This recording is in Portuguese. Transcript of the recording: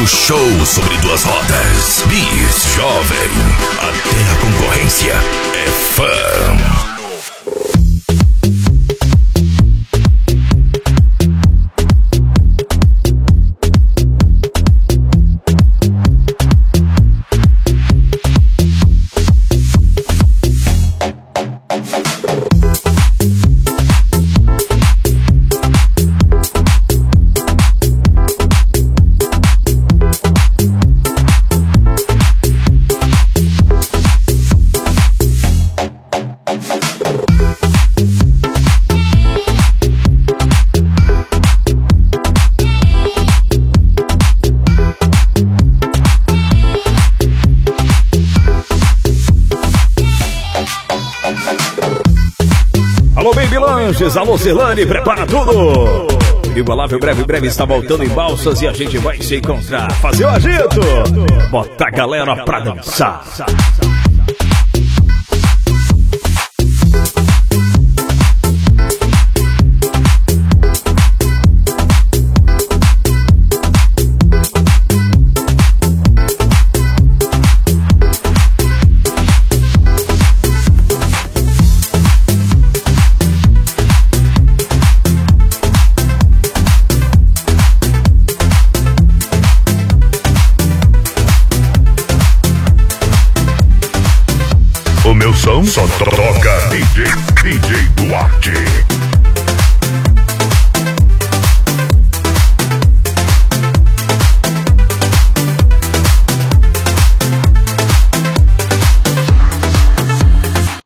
o show sobre duas rodas. Bis Jovem. Até a concorrência é fã. Alô, Baby Lanches, alô, Celane, prepara tudo! Igualável breve está voltando em Balsas e a gente vai se encontrar. Fazer o agito! Bota a galera pra dançar! O meu som só toca DJ Duarte.